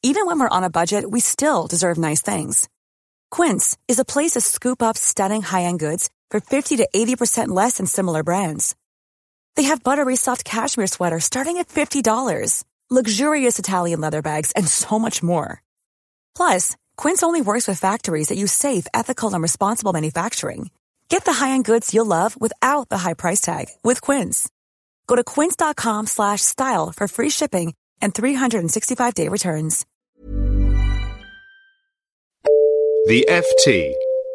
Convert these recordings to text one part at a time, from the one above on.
even when we're on a budget, we still deserve nice things. Quince is a place to scoop up stunning high-end goods for 50 to 80% less than similar brands. They have buttery soft cashmere sweaters starting at $50, luxurious Italian leather bags, and so much more. Plus, Quince only works with factories that use safe, ethical, and responsible manufacturing. Get the high-end goods you'll love without the high price tag with Quince. Go to quince.com/style for free shipping and 365-day returns. The FT.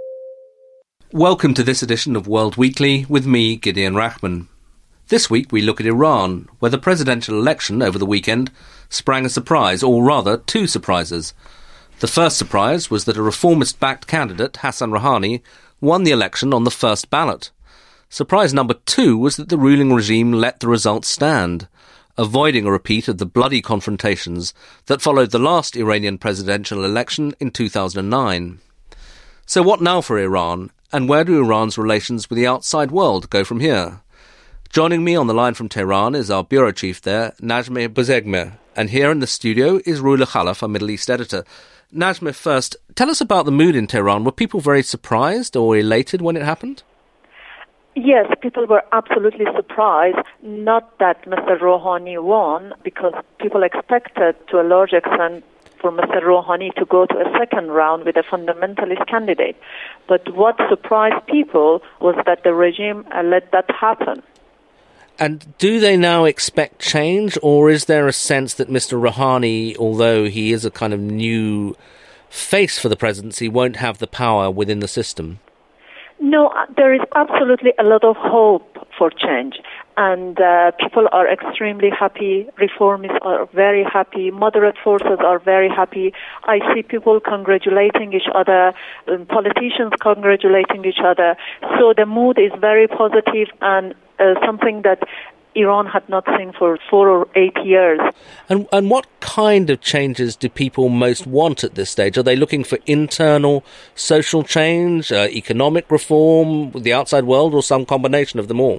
Welcome to this edition of World Weekly with me, Gideon Rachman. This week we look at Iran, where the presidential election over the weekend sprang a surprise, or rather two surprises. The first surprise was that a reformist-backed candidate, Hassan Rouhani, won the election on the first ballot. Surprise number two was that the ruling regime let the results stand, avoiding a repeat of the bloody confrontations that followed the last Iranian presidential election in 2009. So what now for Iran, and where do Iran's relations with the outside world go from here? Joining me on the line from Tehran is our bureau chief there, Najmeh Bozegmeh, and here in the studio is Roula Khalaf, our Middle East editor. Najmeh, first, tell us about the mood in Tehran. Were people very surprised or elated when it happened? Yes, people were absolutely surprised, not that Mr. Rouhani won, because people expected to a large extent for Mr. Rouhani to go to a second round with a fundamentalist candidate. But what surprised people was that the regime let that happen. And do they now expect change, or is there a sense that Mr. Rouhani, although he is a kind of new face for the presidency, won't have the power within the system? No, there is absolutely a lot of hope for change. And people are extremely happy. Reformists are very happy. Moderate forces are very happy. I see people congratulating each other, politicians congratulating each other. So the mood is very positive and something that Iran had not seen for 4 or 8 years. And what kind of changes do people most want at this stage? Are they looking for internal social change, economic reform with the outside world, or some combination of them all?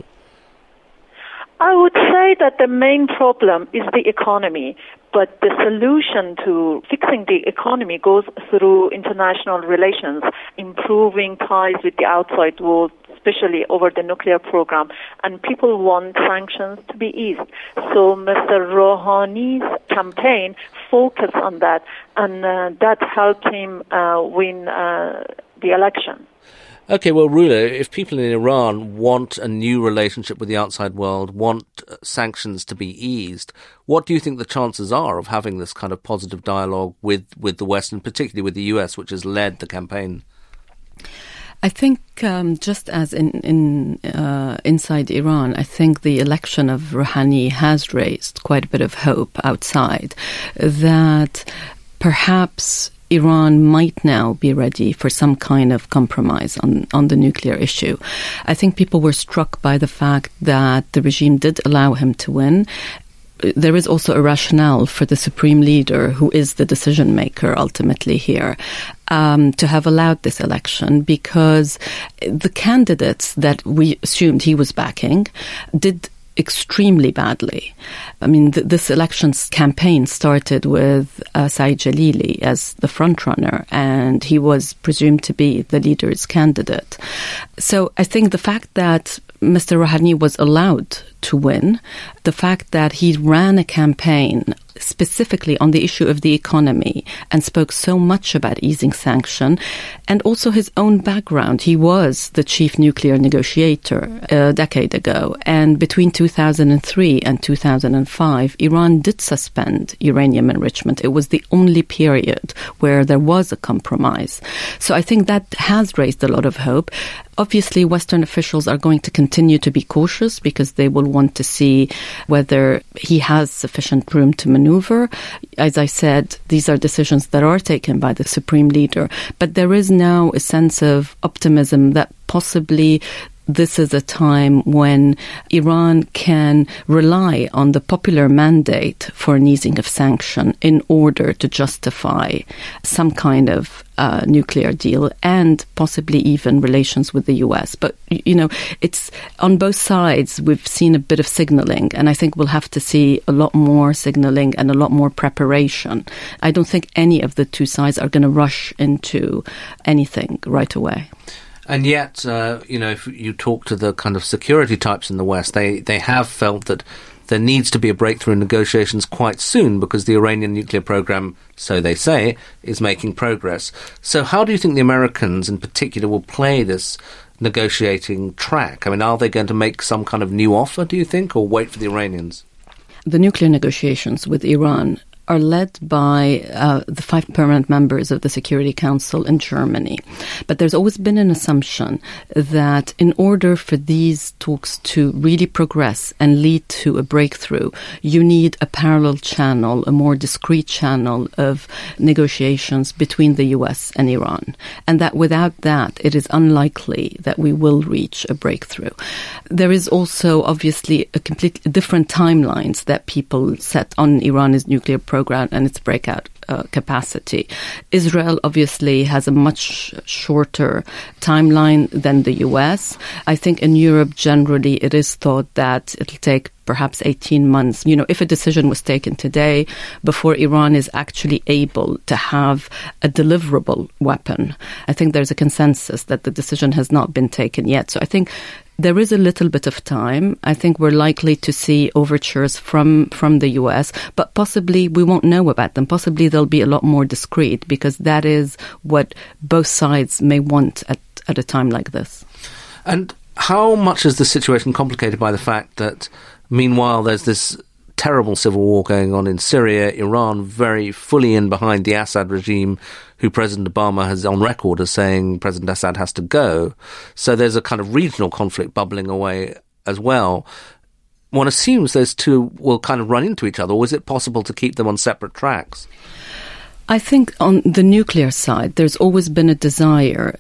I would say that the main problem is the economy, but the solution to fixing the economy goes through international relations, improving ties with the outside world, especially over the nuclear program, and people want sanctions to be eased. So Mr. Rouhani's campaign focused on that, and that helped him win the election. Okay, well, Roula, if people in Iran want a new relationship with the outside world, want sanctions to be eased, what do you think the chances are of having this kind of positive dialogue with the West, and particularly with the US, which has led the campaign? I think just as in inside Iran, I think the election of Rouhani has raised quite a bit of hope outside that perhaps Iran might now be ready for some kind of compromise on the nuclear issue. I think people were struck by the fact that the regime did allow him to win. There is also a rationale for the supreme leader, who is the decision maker ultimately here, to have allowed this election, because the candidates that we assumed he was backing did extremely badly. I mean, this election's campaign started with Saeed Jalili as the frontrunner, and he was presumed to be the leader's candidate. So I think the fact that Mr. Rouhani was allowed to win, the fact that he ran a campaign specifically on the issue of the economy and spoke so much about easing sanction, and also his own background. He was the chief nuclear negotiator a decade ago, and between 2003 and 2005, Iran did suspend uranium enrichment. It was the only period where there was a compromise. So I think that has raised a lot of hope. Obviously, Western officials are going to continue to be cautious because they will want to see whether he has sufficient room to maneuver. As I said, these are decisions that are taken by the supreme leader. But there is now a sense of optimism that possibly this is a time when Iran can rely on the popular mandate for an easing of sanction in order to justify some kind of nuclear deal and possibly even relations with the US. But, it's on both sides. We've seen a bit of signaling, and I think we'll have to see a lot more signaling and a lot more preparation. I don't think any of the two sides are going to rush into anything right away. And yet, if you talk to the kind of security types in the West, they have felt that there needs to be a breakthrough in negotiations quite soon because the Iranian nuclear program, so they say, is making progress. So how do you think the Americans in particular will play this negotiating track? I mean, are they going to make some kind of new offer, do you think, or wait for the Iranians? The nuclear negotiations with Iran are led by the 5 permanent members of the Security Council in Germany. But there's always been an assumption that in order for these talks to really progress and lead to a breakthrough, you need a parallel channel, a more discrete channel of negotiations between the US and Iran. And that without that, it is unlikely that we will reach a breakthrough. There is also obviously a completely different timelines that people set on Iran's nuclear program and its breakout capacity. Israel obviously has a much shorter timeline than the US. I think in Europe generally it is thought that it'll take perhaps 18 months. If a decision was taken today before Iran is actually able to have a deliverable weapon, I think there's a consensus that the decision has not been taken yet. So I think there is a little bit of time. I think we're likely to see overtures from the US, but possibly we won't know about them. Possibly they'll be a lot more discreet because that is what both sides may want at a time like this. And how much is the situation complicated by the fact that meanwhile there's this terrible civil war going on in Syria, Iran very fully in behind the Assad regime, who President Obama has on record as saying President Assad has to go. So there's a kind of regional conflict bubbling away as well. One assumes those two will kind of run into each other, or is it possible to keep them on separate tracks? I think on the nuclear side, there's always been a desire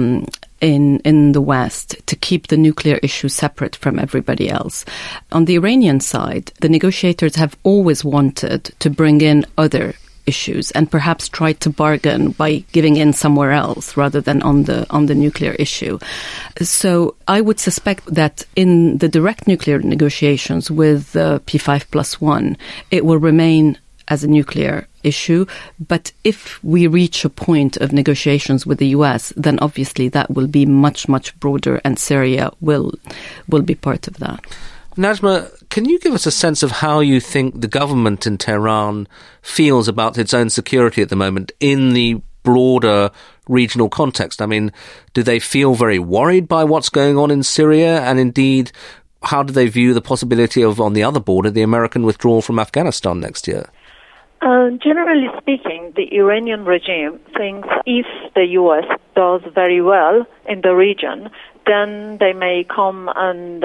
in the West to keep the nuclear issue separate from everybody else. On the Iranian side, the negotiators have always wanted to bring in other issues and perhaps try to bargain by giving in somewhere else rather than on the nuclear issue. So I would suspect that in the direct nuclear negotiations with P5+1, it will remain as a nuclear issue. But if we reach a point of negotiations with the US, then obviously that will be much, much broader, and Syria will be part of that. Najma, can you give us a sense of how you think the government in Tehran feels about its own security at the moment in the broader regional context? I mean, do they feel very worried by what's going on in Syria? And indeed, how do they view the possibility of, on the other border, the American withdrawal from Afghanistan next year? Generally speaking, the Iranian regime thinks if the U.S. does very well in the region, then they may come and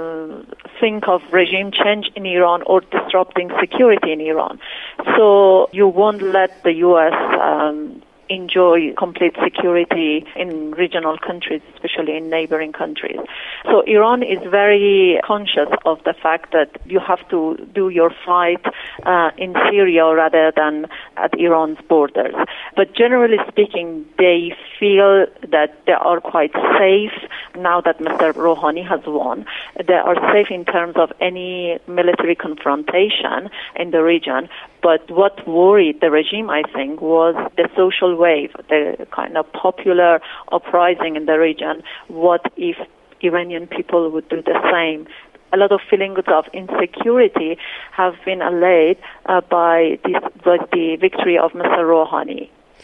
think of regime change in Iran or disrupting security in Iran. So you won't let the U.S. enjoy complete security in regional countries, especially in neighboring countries. So Iran is very conscious of the fact that you have to do your fight in Syria rather than at Iran's borders. But generally speaking, they feel that they are quite safe now that Mr. Rouhani has won. They are safe in terms of any military confrontation in the region. But what worried the regime, I think, was the social wave, the kind of popular uprising in the region. What if Iranian people would do the same? A lot of feelings of insecurity have been allayed by the victory of Mr. Rouhani.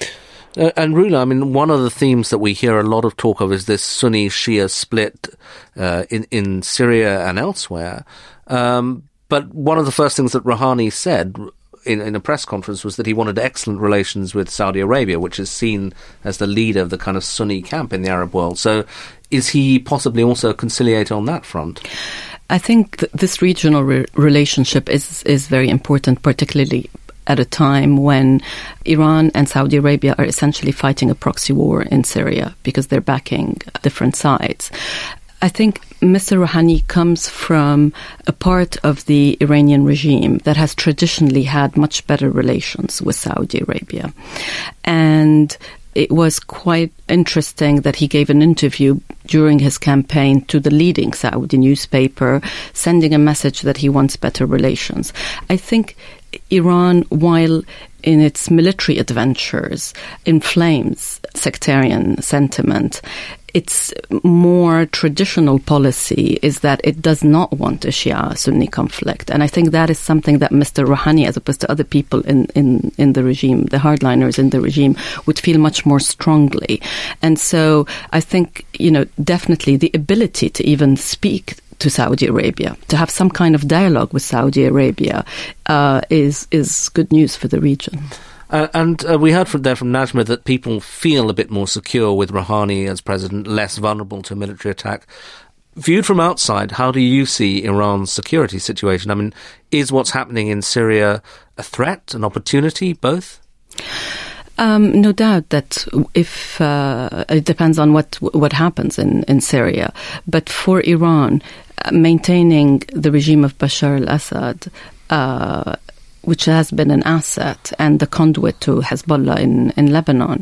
And Rula, I mean, one of the themes that we hear a lot of talk of is this Sunni-Shia split in Syria and elsewhere. But one of the first things that Rouhani said in a press conference was that he wanted excellent relations with Saudi Arabia, which is seen as the leader of the kind of Sunni camp in the Arab world. So is he possibly also a conciliator on that front? I think this regional relationship is very important, particularly at a time when Iran and Saudi Arabia are essentially fighting a proxy war in Syria because they're backing different sides. I think Mr. Rouhani comes from a part of the Iranian regime that has traditionally had much better relations with Saudi Arabia. And it was quite interesting that he gave an interview during his campaign to the leading Saudi newspaper, sending a message that he wants better relations. I think Iran, while in its military adventures, inflames sectarian sentiment, its more traditional policy is that it does not want a Shia-Sunni conflict. And I think that is something that Mr. Rouhani, as opposed to other people in the regime, the hardliners in the regime, would feel much more strongly. And so I think, definitely the ability to even speak to Saudi Arabia, to have some kind of dialogue with Saudi Arabia, is good news for the region. And we heard from Najma that people feel a bit more secure with Rouhani as president, less vulnerable to a military attack. Viewed from outside, how do you see Iran's security situation? I mean, is what's happening in Syria a threat, an opportunity, both? No doubt that if it depends on what happens in Syria. But for Iran, maintaining the regime of Bashar al-Assad, which has been an asset and the conduit to Hezbollah in Lebanon,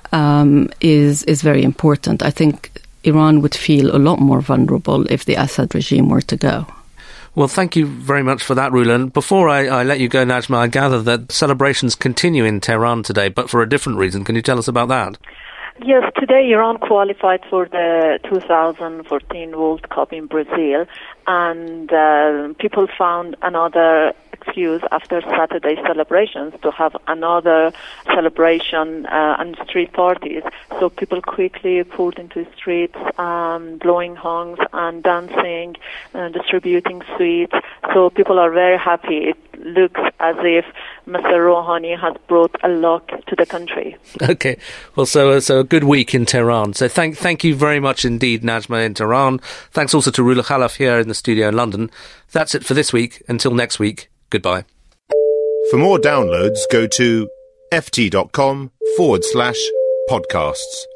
is very important. I think Iran would feel a lot more vulnerable if the Assad regime were to go. Well, thank you very much for that, Rula. Before I let you go, Najma, I gather that celebrations continue in Tehran today, but for a different reason. Can you tell us about that? Yes, today Iran qualified for the 2014 World Cup in Brazil, and people found another excuse after Saturday celebrations to have another celebration and street parties. So people quickly pulled into the streets, blowing hongs and dancing, distributing sweets. So people are very happy. It looks as if Mr. Rouhani has brought a luck to the country. Okay, well, so a good week in Tehran. So thank you very much indeed, Najma, in Tehran. Thanks also to Rula Khalaf here in the studio in London. That's it for this week. Until next week, goodbye. For more downloads, go to ft.com/podcasts.